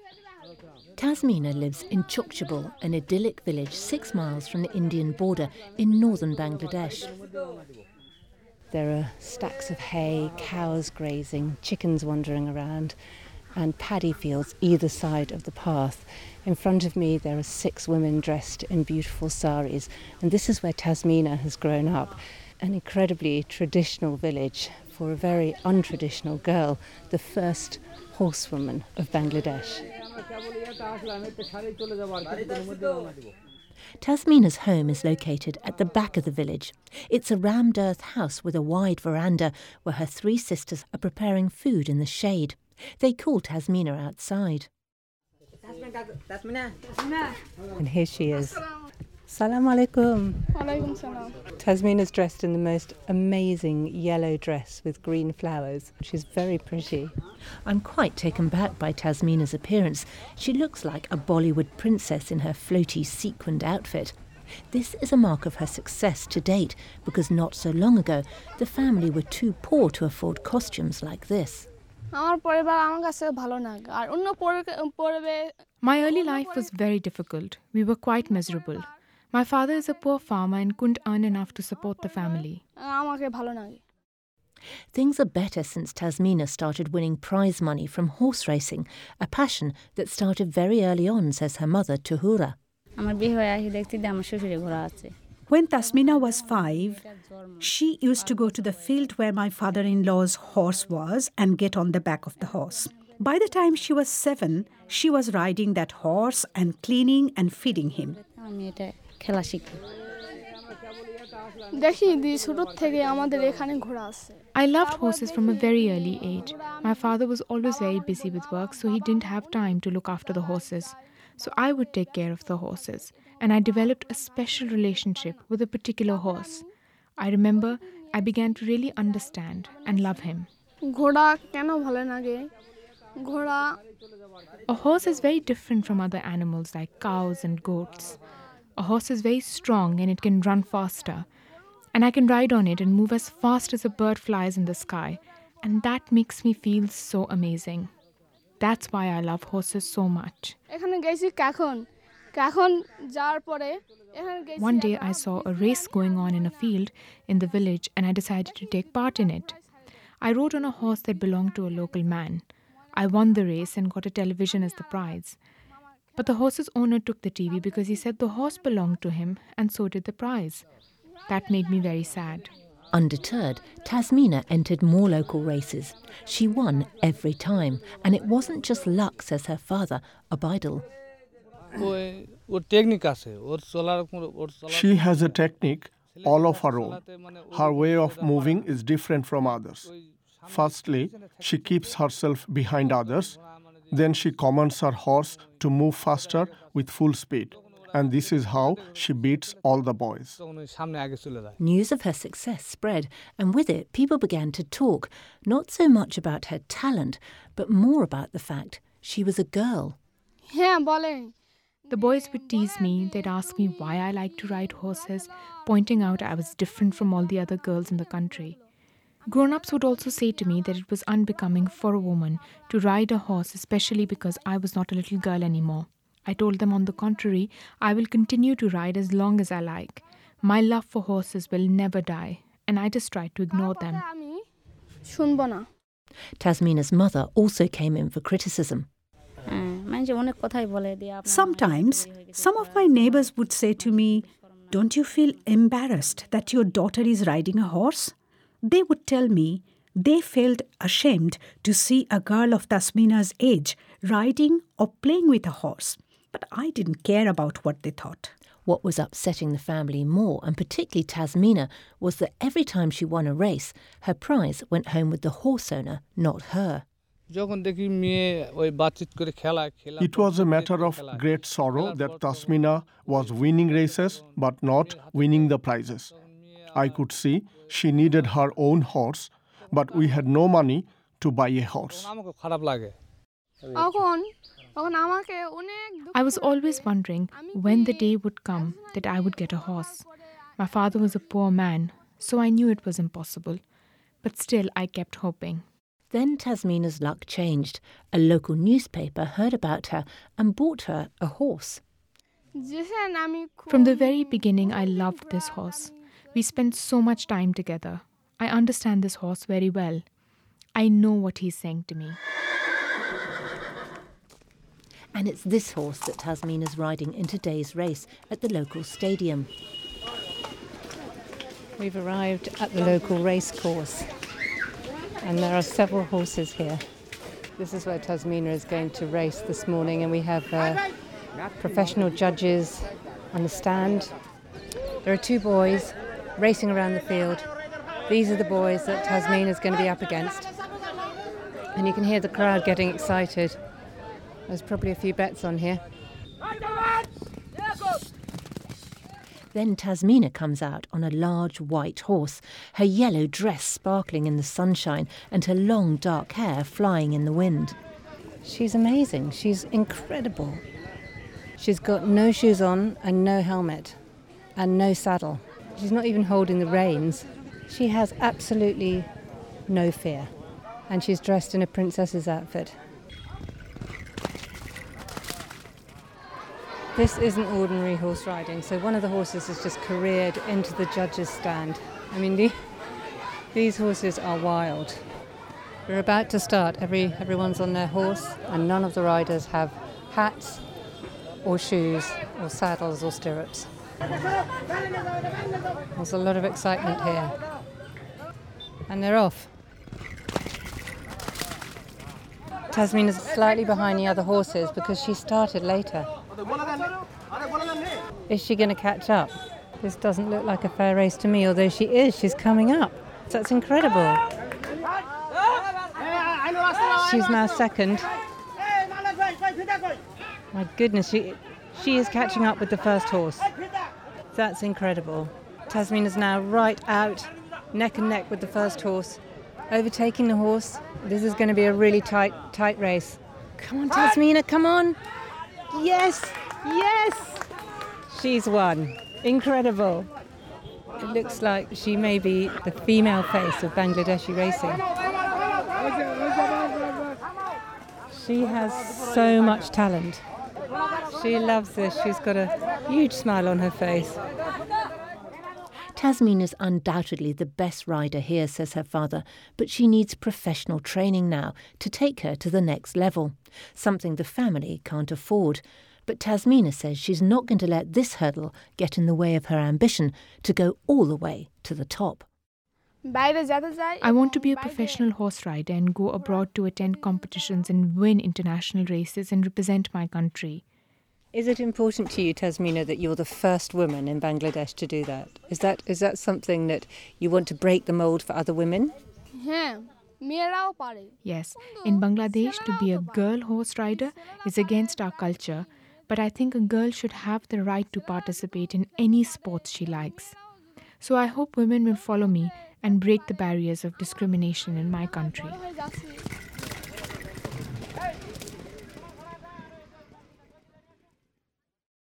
Tasmina lives in Chokchibol, an idyllic village 6 miles from the Indian border in northern Bangladesh. There are stacks of hay, cows grazing, chickens wandering around, and paddy fields either side of the path. In front of me there are 6 women dressed in beautiful saris, and this is where Tasmina has grown up. An incredibly traditional village for a very untraditional girl, the first horsewoman of Bangladesh. Tasmina's home is located at the back of the village. It's a rammed earth house with a wide veranda where her 3 sisters are preparing food in the shade. They call Tasmina outside. And here she is. Salam alaikum. Alaikum salam. Tasmina's dressed in the most amazing yellow dress with green flowers. She's very pretty. I'm quite taken back by Tasmina's appearance. She looks like a Bollywood princess in her floaty sequined outfit. This is a mark of her success to date, because not so long ago, the family were too poor to afford costumes like this. My early life was very difficult. We were quite miserable. My father is a poor farmer and couldn't earn enough to support the family. Things are better since Tasmina started winning prize money from horse racing, a passion that started very early on, says her mother, Tuhura. When Tasmina was 5, she used to go to the field where my father-in-law's horse was and get on the back of the horse. By the time she was 7, she was riding that horse and cleaning and feeding him. I loved horses from a very early age. My father was always very busy with work, so he didn't have time to look after the horses. So I would take care of the horses, and I developed a special relationship with a particular horse. I remember I began to really understand and love him. A horse is very different from other animals like cows and goats. A horse is very strong and it can run faster. And I can ride on it and move as fast as a bird flies in the sky. And that makes me feel so amazing. That's why I love horses so much. One day I saw a race going on in a field in the village and I decided to take part in it. I rode on a horse that belonged to a local man. I won the race and got a television as the prize. But the horse's owner took the TV because he said the horse belonged to him and so did the prize. That made me very sad. Undeterred, Tasmina entered more local races. She won every time, and it wasn't just luck, says her father, Abidal. She has a technique all of her own. Her way of moving is different from others. Firstly, she keeps herself behind others. Then she commands her horse to move faster with full speed. And this is how she beats all the boys. News of her success spread, and with it, people began to talk, not so much about her talent, but more about the fact she was a girl. The boys would tease me, they'd ask me why I liked to ride horses, pointing out I was different from all the other girls in the country. Grown-ups would also say to me that it was unbecoming for a woman to ride a horse, especially because I was not a little girl anymore. I told them, on the contrary, I will continue to ride as long as I like. My love for horses will never die, and I just tried to ignore them. Tasmina's mother also came in for criticism. Sometimes, some of my neighbors would say to me, "Don't you feel embarrassed that your daughter is riding a horse?" They would tell me they felt ashamed to see a girl of Tasmina's age riding or playing with a horse. But I didn't care about what they thought. What was upsetting the family more, and particularly Tasmina, was that every time she won a race, her prize went home with the horse owner, not her. It was a matter of great sorrow that Tasmina was winning races but not winning the prizes. I could see she needed her own horse, but we had no money to buy a horse. I was always wondering when the day would come that I would get a horse. My father was a poor man, so I knew it was impossible. But still, I kept hoping. Then Tasmina's luck changed. A local newspaper heard about her and bought her a horse. From the very beginning, I loved this horse. We spent so much time together. I understand this horse very well. I know what he's saying to me. And it's this horse that Tasmina's riding in today's race at the local stadium. We've arrived at the local race course, and there are several horses here. This is where Tasmina is going to race this morning, and we have professional judges on the stand. There are two boys racing around the field. These are the boys that Tasmina is going to be up against. And you can hear the crowd getting excited. There's probably a few bets on here. Then Tasmina comes out on a large white horse, her yellow dress sparkling in the sunshine and her long dark hair flying in the wind. She's amazing. She's incredible. She's got no shoes on and no helmet and no saddle. She's not even holding the reins. She has absolutely no fear. And she's dressed in a princess's outfit. This isn't ordinary horse riding, so one of the horses has just careered into the judges' stand. I mean, these horses are wild. We're about to start. Everyone's on their horse, and none of the riders have hats or shoes or saddles or stirrups. There's a lot of excitement here. And they're off. Tasmina's slightly behind the other horses because she started later. Is she going to catch up? This doesn't look like a fair race to me, although she is. She's coming up. That's incredible. She's now second. My goodness, she is catching up with the first horse. That's incredible. Tasmina's now right out, neck and neck with the first horse, overtaking the horse. This is going to be a really tight race. Come on, Tasmina, come on. Yes, yes. She's won. Incredible. It looks like she may be the female face of Bangladeshi racing. She has so much talent. She loves this. She's got a huge smile on her face. Tasmina's undoubtedly the best rider here, says her father, but she needs professional training now to take her to the next level, something the family can't afford. But Tasmina says she's not going to let this hurdle get in the way of her ambition to go all the way to the top. I want to be a professional horse rider and go abroad to attend competitions and win international races and represent my country. Is it important to you, Tasmina, that you're the first woman in Bangladesh to do that? Is that something that you want to break the mould for other women? Yes, in Bangladesh, to be a girl horse rider is against our culture, but I think a girl should have the right to participate in any sports she likes. So I hope women will follow me and break the barriers of discrimination in my country.